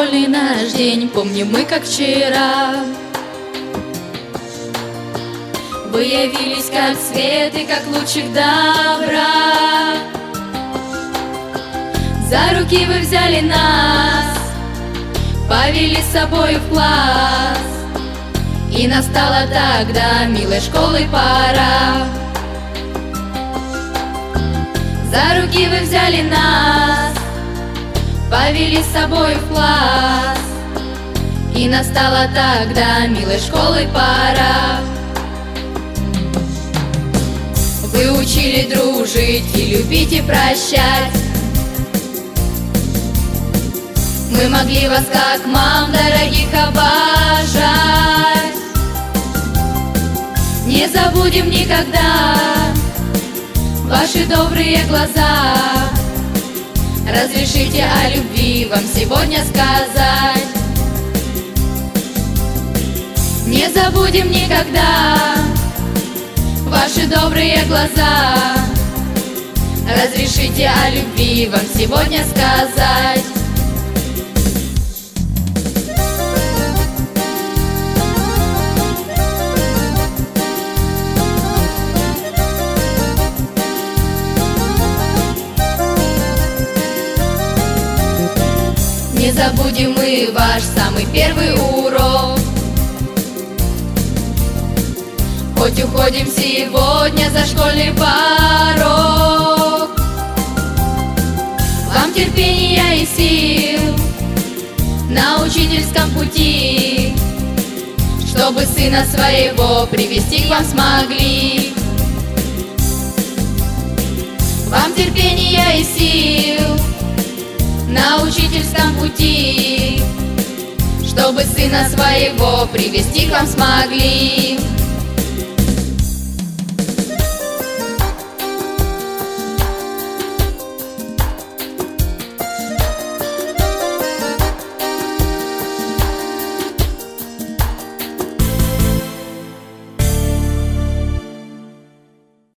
школьный наш день помним мы как вчера. Вы явились как свет и как лучик добра. За руки вы взяли нас, повели с собой в класс. И настала тогда милой школы пора. За руки вы взяли нас, повели с собой в класс. И настала тогда милой школы пора. Вы учили дружить и любить и прощать. Мы могли вас как мам дорогих обожать. Не забудем никогда ваши добрые глаза. Разрешите о любви вам сегодня сказать. Не забудем никогда ваши добрые глаза. Разрешите о любви вам сегодня сказать. Не забудем мы ваш самый первый урок. Хоть уходим сегодня за школьный порог. Вам терпения и сил на учительском пути, чтобы сына своего привести к вам смогли. Вам терпения и сил на учительском пути, чтобы сына своего привести к вам смогли.